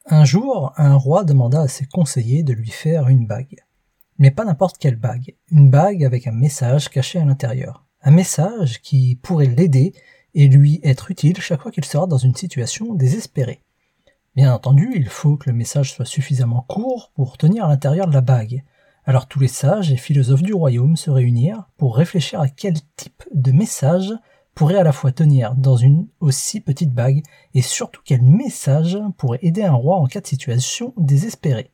Un jour, un roi demanda à ses conseillers de lui faire une bague. Mais pas n'importe quelle bague, une bague avec un message caché à l'intérieur. Un message qui pourrait l'aider et lui être utile chaque fois qu'il sera dans une situation désespérée. Bien entendu, il faut que le message soit suffisamment court pour tenir à l'intérieur de la bague. Alors tous les sages et philosophes du royaume se réunirent pour réfléchir à quel type de message pourrait à la fois tenir dans une aussi petite bague et surtout quel message pourrait aider un roi en cas de situation désespérée.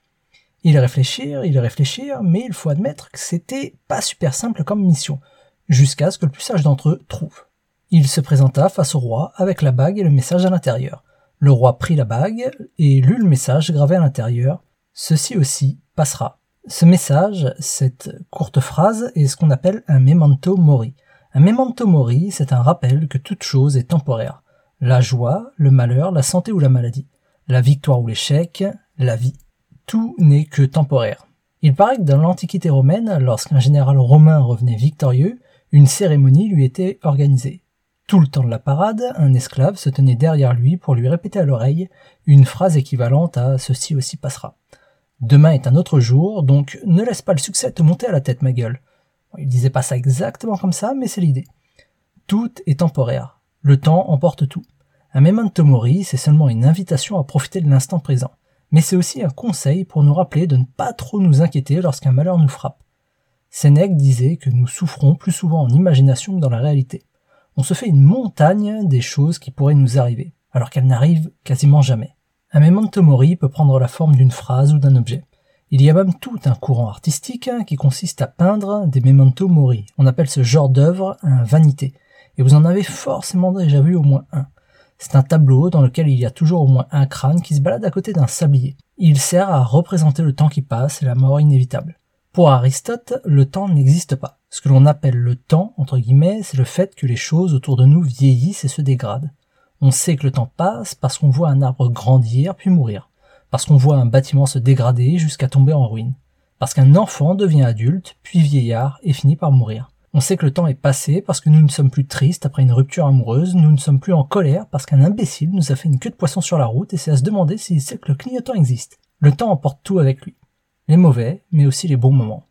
Ils réfléchirent, mais il faut admettre que c'était pas super simple comme mission, jusqu'à ce que le plus sage d'entre eux trouve. Il se présenta face au roi avec la bague et le message à l'intérieur. Le roi prit la bague et lut le message gravé à l'intérieur. « Ceci aussi passera ». Ce message, cette courte phrase, est ce qu'on appelle un memento mori. Un memento mori, c'est un rappel que toute chose est temporaire. La joie, le malheur, la santé ou la maladie, la victoire ou l'échec, la vie. Tout n'est que temporaire. Il paraît que dans l'Antiquité romaine, lorsqu'un général romain revenait victorieux, une cérémonie lui était organisée. Tout le temps de la parade, un esclave se tenait derrière lui pour lui répéter à l'oreille une phrase équivalente à « ceci aussi passera ». Demain est un autre jour, donc ne laisse pas le succès te monter à la tête, ma gueule. Il disait pas ça exactement comme ça, mais c'est l'idée. Tout est temporaire. Le temps emporte tout. Un memento mori, c'est seulement une invitation à profiter de l'instant présent. Mais c'est aussi un conseil pour nous rappeler de ne pas trop nous inquiéter lorsqu'un malheur nous frappe. Sénèque disait que nous souffrons plus souvent en imagination que dans la réalité. On se fait une montagne des choses qui pourraient nous arriver, alors qu'elles n'arrivent quasiment jamais. Un memento mori peut prendre la forme d'une phrase ou d'un objet. Il y a même tout un courant artistique qui consiste à peindre des memento mori. On appelle ce genre d'œuvre un vanité, et vous en avez forcément déjà vu au moins un. C'est un tableau dans lequel il y a toujours au moins un crâne qui se balade à côté d'un sablier. Il sert à représenter le temps qui passe et la mort inévitable. Pour Aristote, le temps n'existe pas. Ce que l'on appelle le temps, entre guillemets, c'est le fait que les choses autour de nous vieillissent et se dégradent. On sait que le temps passe parce qu'on voit un arbre grandir puis mourir, parce qu'on voit un bâtiment se dégrader jusqu'à tomber en ruine, parce qu'un enfant devient adulte puis vieillard et finit par mourir. On sait que le temps est passé parce que nous ne sommes plus tristes après une rupture amoureuse, nous ne sommes plus en colère parce qu'un imbécile nous a fait une queue de poisson sur la route et c'est à se demander s'il sait que le clignotant existe. Le temps emporte tout avec lui. Les mauvais, mais aussi les bons moments.